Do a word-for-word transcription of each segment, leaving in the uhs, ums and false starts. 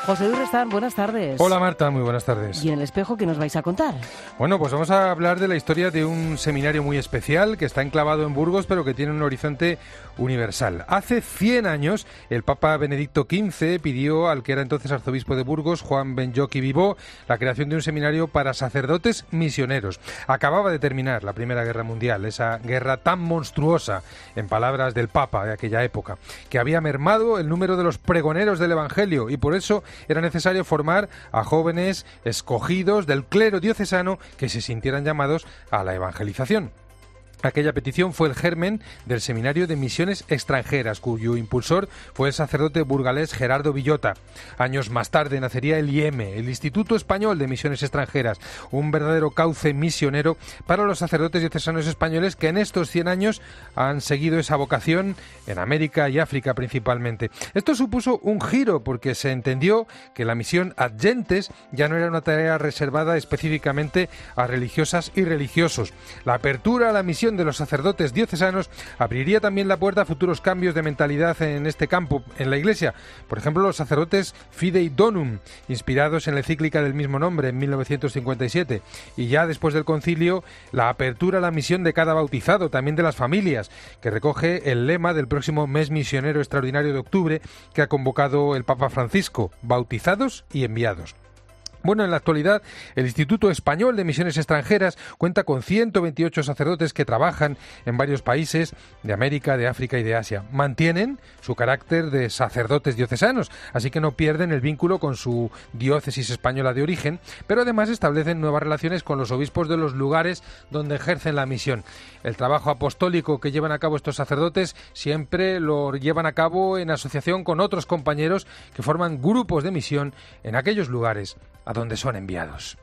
José Luis Restán, buenas tardes. Hola Marta, muy buenas tardes. ¿Y en el espejo qué nos vais a contar? Bueno, pues vamos a hablar de la historia de un seminario muy especial que está enclavado en Burgos, pero que tiene un horizonte universal. Hace cien años, el Papa Benedicto quince pidió al que era entonces arzobispo de Burgos, Juan Benlloch y Vivó, la creación de un seminario para sacerdotes misioneros. Acababa de terminar la Primera Guerra Mundial, esa guerra tan monstruosa, en palabras del Papa de aquella época, que había mermado el número de los pregoneros del Evangelio, y por eso era necesario formar a jóvenes escogidos del clero diocesano que se sintieran llamados a la evangelización. Aquella petición fue el germen del Seminario de Misiones Extranjeras, cuyo impulsor fue el sacerdote burgalés Gerardo Villota. Años más tarde nacería el I E M E, el Instituto Español de Misiones Extranjeras, un verdadero cauce misionero para los sacerdotes diocesanos españoles que en estos cien años han seguido esa vocación en América y África principalmente. Esto supuso un giro porque se entendió que la misión ad gentes ya no era una tarea reservada específicamente a religiosas y religiosos. La apertura a la misión de los sacerdotes diocesanos abriría también la puerta a futuros cambios de mentalidad en este campo, en la Iglesia. Por ejemplo, los sacerdotes Fidei Donum, inspirados en la encíclica del mismo nombre en mil novecientos cincuenta y siete. Y ya después del concilio, la apertura a la misión de cada bautizado, también de las familias, que recoge el lema del próximo mes misionero extraordinario de octubre que ha convocado el Papa Francisco: bautizados y enviados. Bueno, en la actualidad, el Instituto Español de Misiones Extranjeras cuenta con ciento veintiocho sacerdotes que trabajan en varios países de América, de África y de Asia. Mantienen su carácter de sacerdotes diocesanos, así que no pierden el vínculo con su diócesis española de origen, pero además establecen nuevas relaciones con los obispos de los lugares donde ejercen la misión. El trabajo apostólico que llevan a cabo estos sacerdotes siempre lo llevan a cabo en asociación con otros compañeros que forman grupos de misión en aquellos lugares a donde son enviados.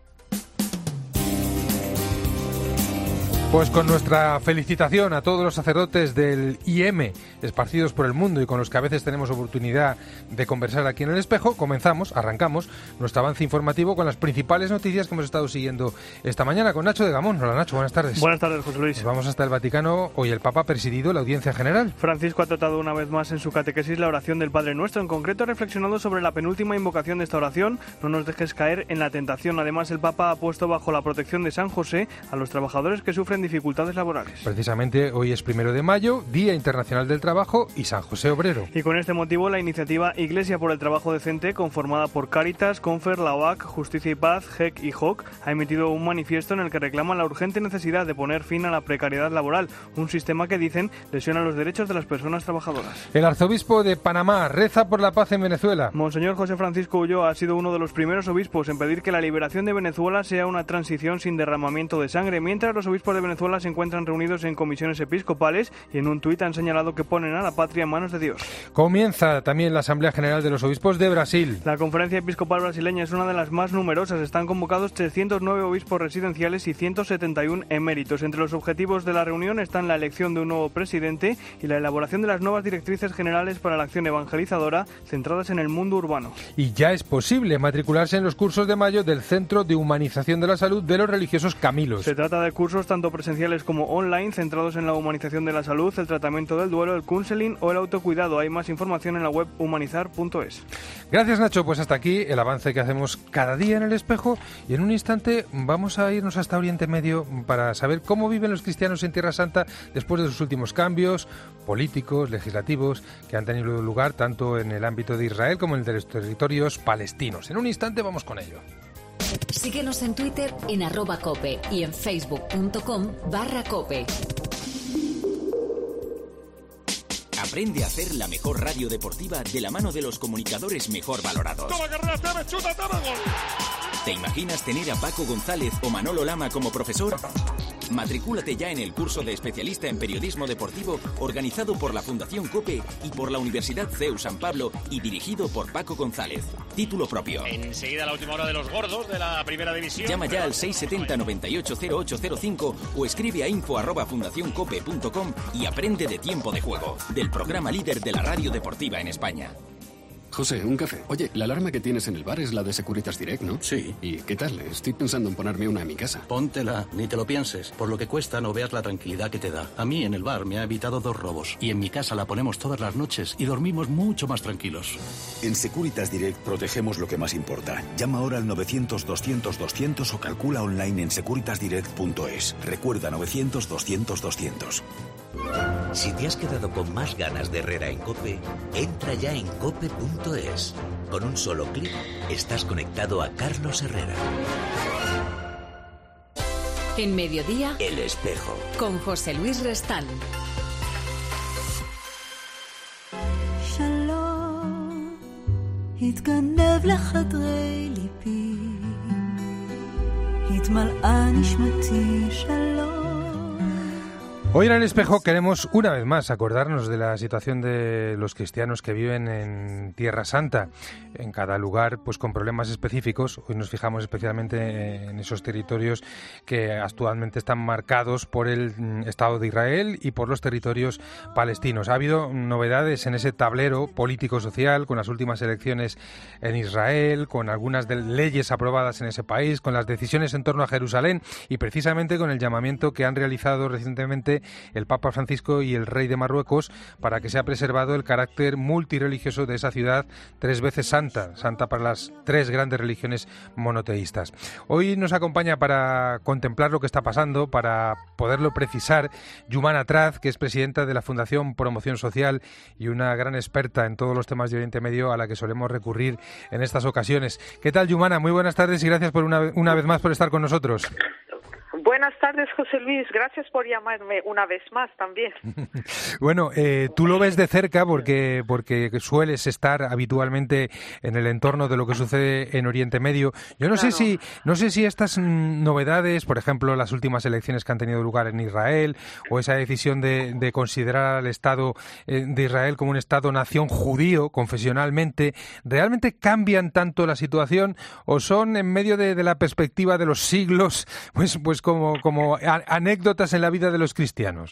Pues con nuestra felicitación a todos los sacerdotes del I E M E esparcidos por el mundo y con los que a veces tenemos oportunidad de conversar aquí en El Espejo, comenzamos, arrancamos nuestro avance informativo con las principales noticias que hemos estado siguiendo esta mañana con Nacho de Gamón. Hola Nacho, buenas tardes. Buenas tardes, José Luis. Nos vamos hasta el Vaticano. Hoy el Papa ha presidido la audiencia general. Francisco ha tratado una vez más en su catequesis la oración del Padre Nuestro. En concreto ha reflexionado sobre la penúltima invocación de esta oración: no nos dejes caer en la tentación. Además, el Papa ha puesto bajo la protección de San José a los trabajadores que sufren dificultades laborales. Precisamente hoy es primero de mayo, Día Internacional del Trabajo y San José Obrero. Y con este motivo la iniciativa Iglesia por el Trabajo Decente, conformada por Cáritas, Confer, la O A C, Justicia y Paz, G E C y J O C, ha emitido un manifiesto en el que reclama la urgente necesidad de poner fin a la precariedad laboral, un sistema que, dicen, lesiona los derechos de las personas trabajadoras. El arzobispo de Panamá reza por la paz en Venezuela. Monseñor José Francisco Ulloa ha sido uno de los primeros obispos en pedir que la liberación de Venezuela sea una transición sin derramamiento de sangre, mientras los obispos de Venezuela se encuentran reunidos en comisiones episcopales y en un tuit han señalado que ponen a la patria en manos de Dios. Comienza también la Asamblea General de los Obispos de Brasil. La conferencia episcopal brasileña es una de las más numerosas. Están convocados trescientos nueve obispos residenciales y ciento setenta y uno eméritos. Entre los objetivos de la reunión están la elección de un nuevo presidente y la elaboración de las nuevas directrices generales para la acción evangelizadora centradas en el mundo urbano. Y ya es posible matricularse en los cursos de mayo del Centro de Humanización de la Salud de los Religiosos Camilos. Se trata de cursos tanto presenciales como online, centrados en la humanización de la salud, el tratamiento del duelo, el counseling o el autocuidado. Hay más información en la web humanizar punto es. Gracias, Nacho. Pues hasta aquí el avance que hacemos cada día en El Espejo, y en un instante vamos a irnos hasta Oriente Medio para saber cómo viven los cristianos en Tierra Santa después de sus últimos cambios políticos, legislativos, que han tenido lugar tanto en el ámbito de Israel como en el de los territorios palestinos. En un instante vamos con ello. Síguenos en Twitter en arroba cope y en facebook punto com barra cope. Aprende a hacer la mejor radio deportiva de la mano de los comunicadores mejor valorados. ¿Te imaginas tener a Paco González o Manolo Lama como profesor? Matricúlate ya en el curso de especialista en periodismo deportivo organizado por la Fundación COPE y por la Universidad C E U San Pablo y dirigido por Paco González. Título propio. Enseguida la última hora de los gordos de la primera división. Llama ya al seis siete cero, noventa y ocho, cero ocho cero cinco o escribe a info arroba fundación cope punto com y aprende de Tiempo de Juego, del programa líder de la radio deportiva en España. José, un café. Oye, la alarma que tienes en el bar es la de Securitas Direct, ¿no? Sí. ¿Y qué tal? Estoy pensando en ponerme una en mi casa. Póntela, ni te lo pienses. Por lo que cuesta, no veas la tranquilidad que te da. A mí en el bar me ha evitado dos robos. Y en mi casa la ponemos todas las noches y dormimos mucho más tranquilos. En Securitas Direct protegemos lo que más importa. Llama ahora al novecientos doscientos doscientos o calcula online en securitas direct punto es. Recuerda novecientos doscientos doscientos. Si te has quedado con más ganas de Herrera en COPE, entra ya en cope punto es. Con un solo clic estás conectado a Carlos Herrera. En Mediodía, El Espejo. Con José Luis Restán. Shalom, התגנב לחדרי ליבי, התמלאה נשמתי שלום. Hoy en El Espejo queremos una vez más acordarnos de la situación de los cristianos que viven en Tierra Santa, en cada lugar pues con problemas específicos. Hoy nos fijamos especialmente en esos territorios que actualmente están marcados por el Estado de Israel y por los territorios palestinos. Ha habido novedades en ese tablero político-social con las últimas elecciones en Israel, con algunas de leyes aprobadas en ese país, con las decisiones en torno a Jerusalén y precisamente con el llamamiento que han realizado recientemente el Papa Francisco y el rey de Marruecos para que sea preservado el carácter multirreligioso de esa ciudad tres veces santa, santa para las tres grandes religiones monoteístas. Hoy nos acompaña para contemplar lo que está pasando, para poderlo precisar, Yumana Traz, que es presidenta de la Fundación Promoción Social y una gran experta en todos los temas de Oriente Medio a la que solemos recurrir en estas ocasiones. ¿Qué tal, Yumana? Muy buenas tardes y gracias por una, una vez más por estar con nosotros. Buenas tardes, José Luis. Gracias por llamarme una vez más también. Bueno, eh, tú lo ves de cerca porque porque sueles estar habitualmente en el entorno de lo que sucede en Oriente Medio. Yo no claro. sé si no sé si estas novedades, por ejemplo, las últimas elecciones que han tenido lugar en Israel o esa decisión de, de considerar al Estado de Israel como un Estado-nación judío, confesionalmente, ¿realmente cambian tanto la situación o son en medio de, de la perspectiva de los siglos, pues pues como, como a, anécdotas en la vida de los cristianos?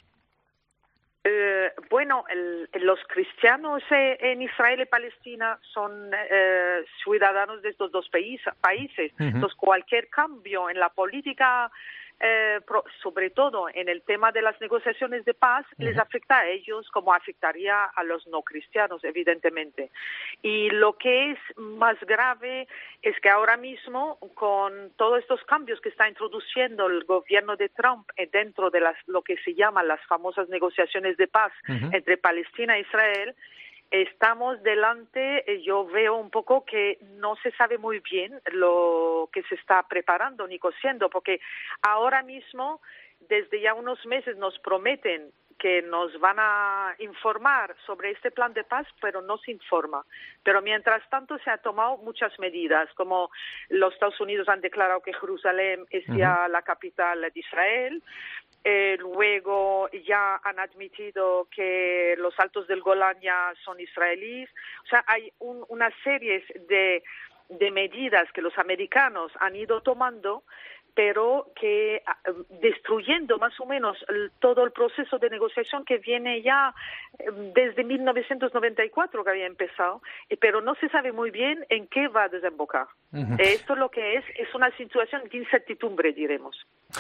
Eh, bueno, el, los cristianos eh, en Israel y Palestina son eh, ciudadanos de estos dos país, países. Uh-huh. Entonces, cualquier cambio en la política, eh, pro, sobre todo en el tema de las negociaciones de paz, uh-huh. les afecta a ellos como afectaría a los no cristianos, evidentemente. Y lo que es más grave es que ahora mismo, con todos estos cambios que está introduciendo el gobierno de Trump dentro de las, lo que se llaman las famosas negociaciones de paz uh-huh. entre Palestina e Israel, estamos delante, yo veo un poco que no se sabe muy bien lo que se está preparando ni cosiendo, porque ahora mismo, desde ya unos meses, nos prometen que nos van a informar sobre este plan de paz, pero no se informa. Pero mientras tanto se han tomado muchas medidas, como los Estados Unidos han declarado que Jerusalén es ya uh-huh. la capital de Israel. Eh, luego ya han admitido que los Altos del Golán ya son israelíes. O sea, hay un, una serie de, de medidas que los americanos han ido tomando, pero que destruyendo más o menos el, todo el proceso de negociación que viene ya desde mil novecientos noventa y cuatro que había empezado, pero no se sabe muy bien en qué va a desembocar. Uh-huh. Esto lo que es es una situación de incertidumbre, diremos.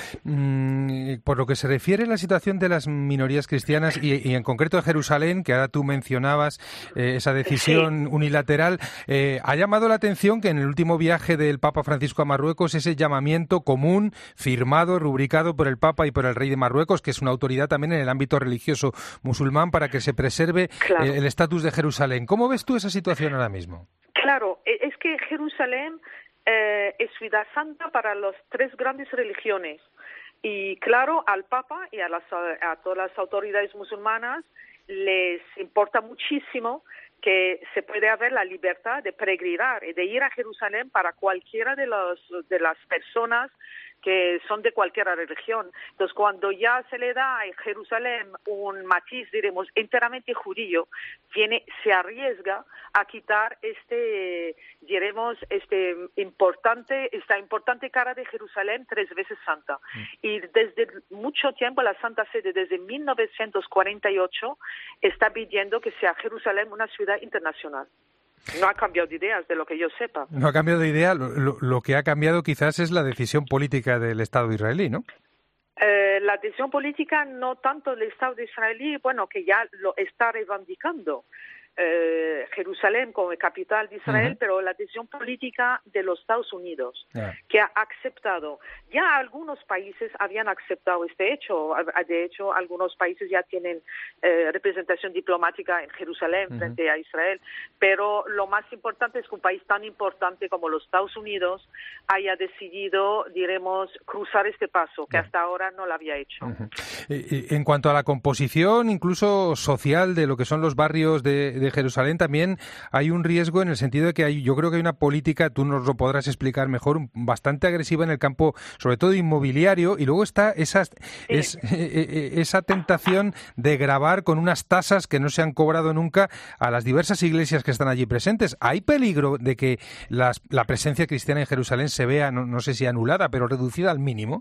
Mm, por lo que se refiere a la situación de las minorías cristianas y, y en concreto de Jerusalén, que ahora tú mencionabas eh, esa decisión sí. unilateral, eh, ha llamado la atención que en el último viaje del Papa Francisco a Marruecos ese llamamiento común, firmado, rubricado por el Papa y por el rey de Marruecos, que es una autoridad también en el ámbito religioso musulmán, para que se preserve claro. eh, el estatus de Jerusalén. ¿Cómo ves tú esa situación ahora mismo? Claro, es que Jerusalén eh, es ciudad santa para las tres grandes religiones. Y claro, al Papa y a, las, a todas las autoridades musulmanas les importa muchísimo que se puede haber la libertad de peregrinar y de ir a Jerusalén para cualquiera de, los, de las personas que son de cualquier religión. Entonces, cuando ya se le da a Jerusalén un matiz, diremos, enteramente judío, viene, se arriesga a quitar este, diremos, este importante, esta importante cara de Jerusalén tres veces santa. Mm. Y desde mucho tiempo la Santa Sede, desde mil novecientos cuarenta y ocho, está pidiendo que sea Jerusalén una ciudad internacional. No ha cambiado de ideas, de lo que yo sepa. No ha cambiado de idea. Lo, lo, lo que ha cambiado quizás es la decisión política del Estado israelí, ¿no? Eh, la decisión política no tanto del Estado israelí, bueno, que ya lo está reivindicando. Eh, Jerusalén como capital de Israel, uh-huh. pero la decisión política de los Estados Unidos, yeah. que ha aceptado, ya algunos países habían aceptado este hecho, de hecho algunos países ya tienen eh, representación diplomática en Jerusalén uh-huh. frente a Israel, pero lo más importante es que un país tan importante como los Estados Unidos haya decidido, diremos, cruzar este paso, que yeah. hasta ahora no lo había hecho. Uh-huh. En cuanto a la composición, incluso social, de lo que son los barrios de, de de Jerusalén, también hay un riesgo en el sentido de que hay, yo creo que hay una política, tú nos lo podrás explicar mejor, bastante agresiva en el campo, sobre todo inmobiliario, y luego está esa, sí. es, eh, esa tentación de gravar con unas tasas que no se han cobrado nunca a las diversas iglesias que están allí presentes. ¿Hay peligro de que las, la presencia cristiana en Jerusalén se vea, no, no sé si anulada, pero reducida al mínimo?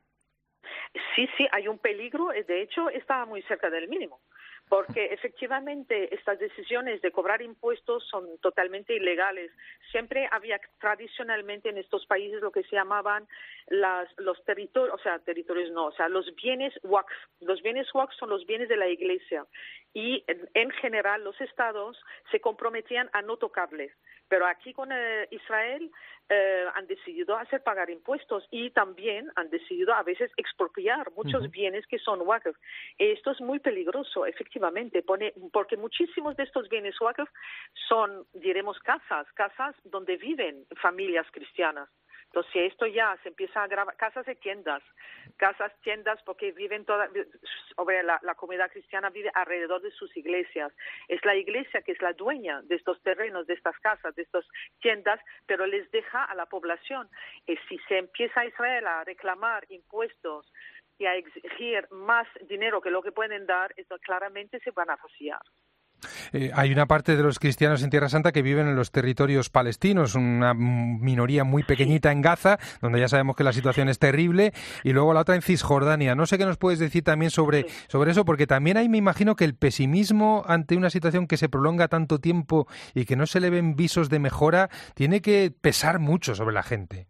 Sí, sí, hay un peligro, de hecho está muy cerca del mínimo. Porque efectivamente estas decisiones de cobrar impuestos son totalmente ilegales. Siempre había tradicionalmente en estos países lo que se llamaban las, los territorios, o sea, territorios no, o sea, los bienes waqf. Los bienes waqf son los bienes de la Iglesia y en, en general los estados se comprometían a no tocarles. Pero aquí con eh, Israel eh, han decidido hacer pagar impuestos y también han decidido a veces expropiar muchos uh-huh. bienes que son waqf. Esto es muy peligroso, efectivamente, pone, porque muchísimos de estos bienes waqf son, diremos, casas, casas donde viven familias cristianas. Entonces, esto ya se empieza a grabar, casas de tiendas, casas, tiendas, porque viven toda, la, la comunidad cristiana vive alrededor de sus iglesias. Es la iglesia que es la dueña de estos terrenos, de estas casas, de estas tiendas, pero les deja a la población. Y si se empieza a Israel a reclamar impuestos y a exigir más dinero que lo que pueden dar, esto claramente se van a vaciar. Eh, hay una parte de los cristianos en Tierra Santa que viven en los territorios palestinos, una minoría muy pequeñita en Gaza, donde ya sabemos que la situación es terrible, y luego la otra en Cisjordania. No sé qué nos puedes decir también sobre, sobre eso, porque también ahí me imagino que el pesimismo ante una situación que se prolonga tanto tiempo y que no se le ven visos de mejora, tiene que pesar mucho sobre la gente.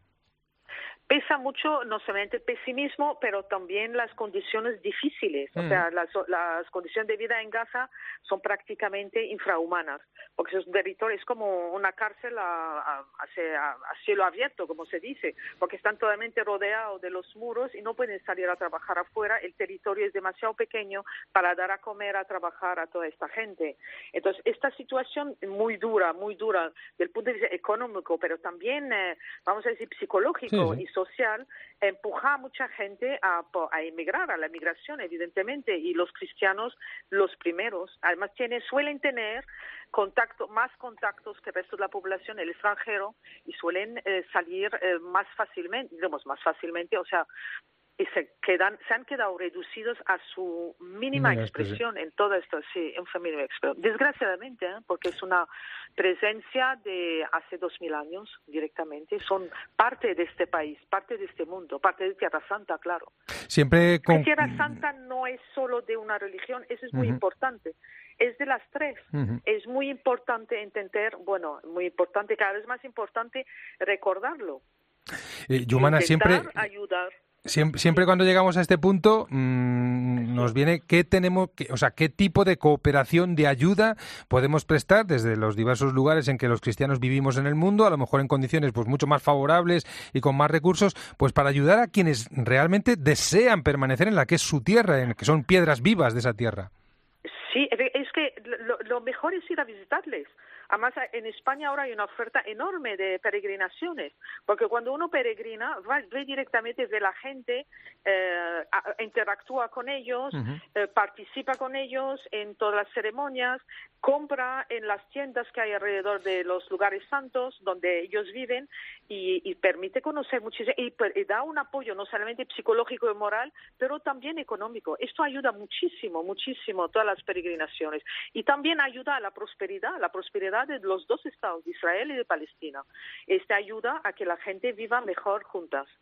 Pesa mucho no solamente el pesimismo, pero también las condiciones difíciles. Mm. O sea, las, las condiciones de vida en Gaza son prácticamente infrahumanas, porque es un territorio, es como una cárcel a, a, a, a cielo abierto, como se dice, porque están totalmente rodeados de los muros y no pueden salir a trabajar afuera. El territorio es demasiado pequeño para dar a comer, a trabajar a toda esta gente. Entonces, esta situación es muy dura, muy dura, del punto de vista económico, pero también, eh, vamos a decir, psicológico sí, sí. y social, empuja a mucha gente a, a emigrar, a la migración, evidentemente, y los cristianos los primeros. Además, tienen, suelen tener contacto, más contactos que el resto de la población, el extranjero, y suelen eh, salir eh, más fácilmente, digamos, más fácilmente, o sea, y se quedan, se han quedado reducidos a su mínima Mira, expresión en todo esto, sí, en familia expresión. Desgraciadamente, ¿eh? porque es una presencia de hace dos mil años directamente, son parte de este país, parte de este mundo, parte de Tierra Santa, claro. Siempre con... Tierra Santa no es solo de una religión, eso es muy uh-huh. importante. Es de las tres. Uh-huh. Es muy importante entender, bueno, muy importante, cada vez más importante recordarlo. Eh, Yumana, siempre ayudar. Siempre, siempre cuando llegamos a este punto mmm, nos viene qué tenemos, qué, o sea, qué tipo de cooperación, de ayuda podemos prestar desde los diversos lugares en que los cristianos vivimos en el mundo, a lo mejor en condiciones pues mucho más favorables y con más recursos, pues para ayudar a quienes realmente desean permanecer en la que es su tierra, en que son piedras vivas de esa tierra. Sí, es que lo, lo mejor es ir a visitarles. Además, en España ahora hay una oferta enorme de peregrinaciones, porque cuando uno peregrina, va, ve directamente, ve la gente, eh, a, interactúa con ellos, uh-huh. eh, participa con ellos en todas las ceremonias, compra en las tiendas que hay alrededor de los lugares santos donde ellos viven y, y permite conocer muchísimo, y, y da un apoyo no solamente psicológico y moral, pero también económico. Esto ayuda muchísimo, muchísimo todas las peregrinaciones. Y también ayuda a la prosperidad, la prosperidad de los dos estados, de Israel y de Palestina. Esta ayuda a que la gente viva mejor juntas.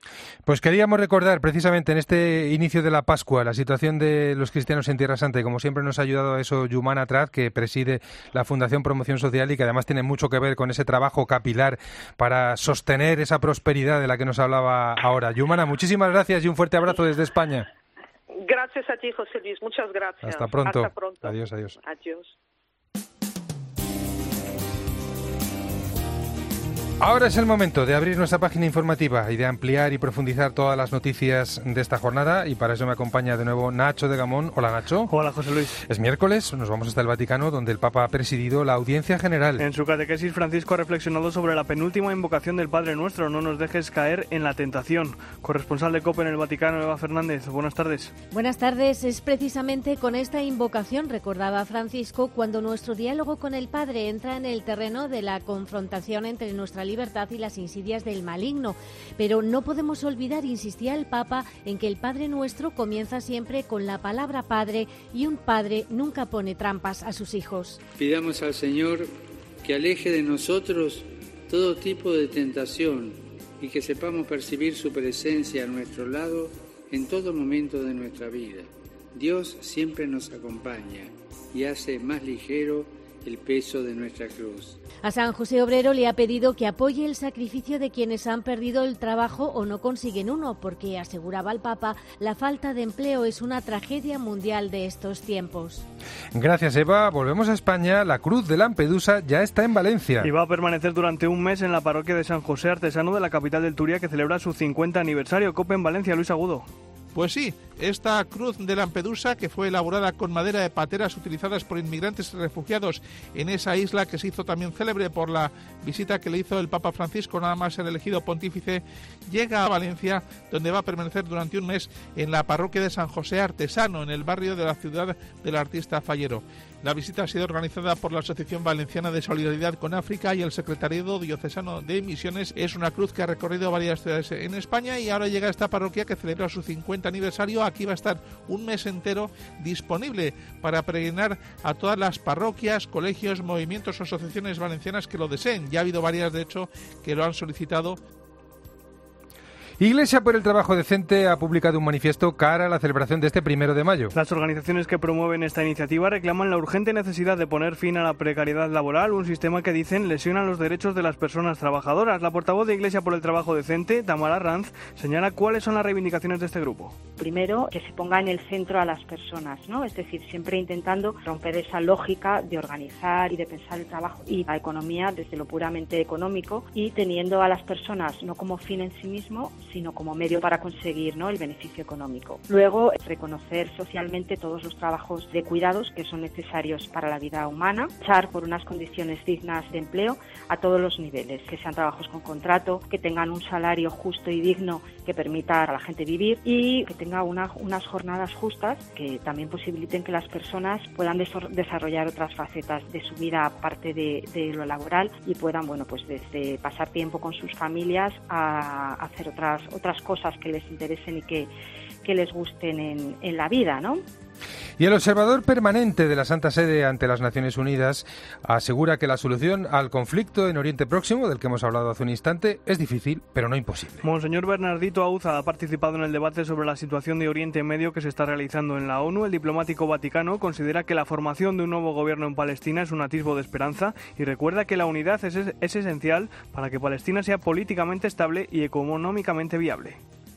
Pues queríamos recordar precisamente en este inicio de la Pascua la situación de los cristianos en Tierra Santa y como siempre nos ha ayudado a eso Yumana Traz, que preside la Fundación Promoción Social y que además tiene mucho que ver con ese trabajo capilar para sostener esa prosperidad de la que nos hablaba ahora. Yumana, muchísimas gracias y un fuerte abrazo desde España. Gracias a ti, José Luis. Muchas gracias. Hasta pronto. Hasta pronto. Adiós, adiós. Adiós. Ahora es el momento de abrir nuestra página informativa y de ampliar y profundizar todas las noticias de esta jornada y para eso me acompaña de nuevo Nacho de Gamón. Hola Nacho. Hola José Luis. Es miércoles, nos vamos hasta el Vaticano donde el Papa ha presidido la audiencia general. En su catequesis Francisco ha reflexionado sobre la penúltima invocación del Padre Nuestro, no nos dejes caer en la tentación. Corresponsal de COPE en el Vaticano, Eva Fernández, buenas tardes. Buenas tardes, es precisamente con esta invocación, recordaba Francisco, cuando nuestro diálogo con el Padre entra en el terreno de la confrontación entre nuestra libertad y las insidias del maligno. Pero no podemos olvidar, insistía el Papa, en que el Padre Nuestro comienza siempre con la palabra Padre y un padre nunca pone trampas a sus hijos. Pidamos al Señor que aleje de nosotros todo tipo de tentación y que sepamos percibir su presencia a nuestro lado en todo momento de nuestra vida. Dios siempre nos acompaña y hace más ligero el peso de nuestra cruz. A San José Obrero le ha pedido que apoye el sacrificio de quienes han perdido el trabajo o no consiguen uno, porque, aseguraba el Papa, la falta de empleo es una tragedia mundial de estos tiempos. Gracias, Eva. Volvemos a España. La Cruz de Lampedusa ya está en Valencia. Y va a permanecer durante un mes en la parroquia de San José Artesano de la capital del Turia, que celebra su cincuenta aniversario. COPE en Valencia, Luis Agudo. Pues sí, esta cruz de Lampedusa, que fue elaborada con madera de pateras utilizadas por inmigrantes y refugiados en esa isla, que se hizo también célebre por la visita que le hizo el Papa Francisco nada más ser elegido pontífice, llega a Valencia, donde va a permanecer durante un mes en la parroquia de San José Artesano, en el barrio de la ciudad del artista Fallero. La visita ha sido organizada por la Asociación Valenciana de Solidaridad con África y el Secretariado Diocesano de Misiones. Es una cruz que ha recorrido varias ciudades en España y ahora llega a esta parroquia que celebra su cincuenta aniversario. Aquí va a estar un mes entero disponible para peregrinar a todas las parroquias, colegios, movimientos o asociaciones valencianas que lo deseen. Ya ha habido varias, de hecho, que lo han solicitado. Iglesia por el Trabajo Decente ha publicado un manifiesto cara a la celebración de este primero de mayo. Las organizaciones que promueven esta iniciativa reclaman la urgente necesidad de poner fin a la precariedad laboral, un sistema que dicen lesiona los derechos de las personas trabajadoras. La portavoz de Iglesia por el Trabajo Decente, Tamara Ranz, señala cuáles son las reivindicaciones de este grupo. Primero, que se ponga en el centro a las personas, ¿no? Es decir, siempre intentando romper esa lógica de organizar y de pensar el trabajo y la economía desde lo puramente económico y teniendo a las personas no como fin en sí mismo, sino como medio para conseguir, ¿no?, el beneficio económico. Luego, reconocer socialmente todos los trabajos de cuidados que son necesarios para la vida humana, luchar por unas condiciones dignas de empleo a todos los niveles, que sean trabajos con contrato, que tengan un salario justo y digno que permita a la gente vivir y que tenga una, unas jornadas justas que también posibiliten que las personas puedan desarrollar otras facetas de su vida aparte de, de lo laboral y puedan, bueno, pues desde pasar tiempo con sus familias a hacer otras otras cosas que les interesen y que, que les gusten en, en la vida, ¿no? Y el observador permanente de la Santa Sede ante las Naciones Unidas asegura que la solución al conflicto en Oriente Próximo, del que hemos hablado hace un instante, es difícil, pero no imposible. Monseñor Bernardito Auza ha participado en el debate sobre la situación de Oriente Medio que se está realizando en la ONU. El diplomático vaticano considera que la formación de un nuevo gobierno en Palestina es un atisbo de esperanza y recuerda que la unidad es, es esencial para que Palestina sea políticamente estable y económicamente viable.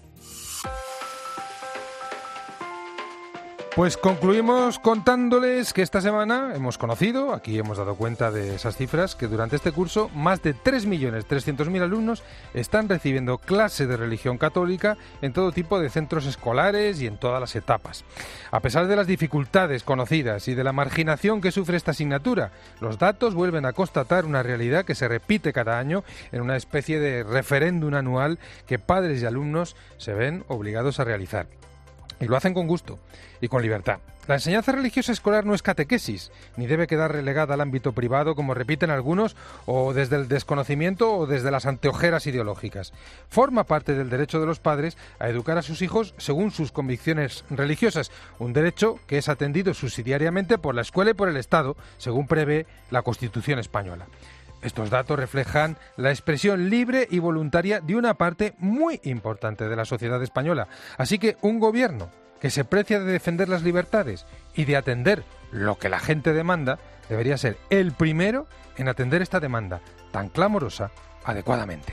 Pues concluimos contándoles que esta semana hemos conocido, aquí hemos dado cuenta de esas cifras, que durante este curso más de tres millones trescientos mil alumnos están recibiendo clase de religión católica en todo tipo de centros escolares y en todas las etapas. A pesar de las dificultades conocidas y de la marginación que sufre esta asignatura, los datos vuelven a constatar una realidad que se repite cada año en una especie de referéndum anual que padres y alumnos se ven obligados a realizar. Y lo hacen con gusto y con libertad. La enseñanza religiosa escolar no es catequesis, ni debe quedar relegada al ámbito privado, como repiten algunos, o desde el desconocimiento o desde las anteojeras ideológicas. Forma parte del derecho de los padres a educar a sus hijos según sus convicciones religiosas, un derecho que es atendido subsidiariamente por la escuela y por el Estado, según prevé la Constitución española. Estos datos reflejan la expresión libre y voluntaria de una parte muy importante de la sociedad española. Así que un gobierno que se precia de defender las libertades y de atender lo que la gente demanda, debería ser el primero en atender esta demanda tan clamorosa adecuadamente.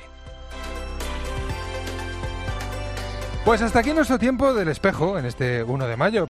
Pues hasta aquí nuestro tiempo del espejo en este uno de mayo.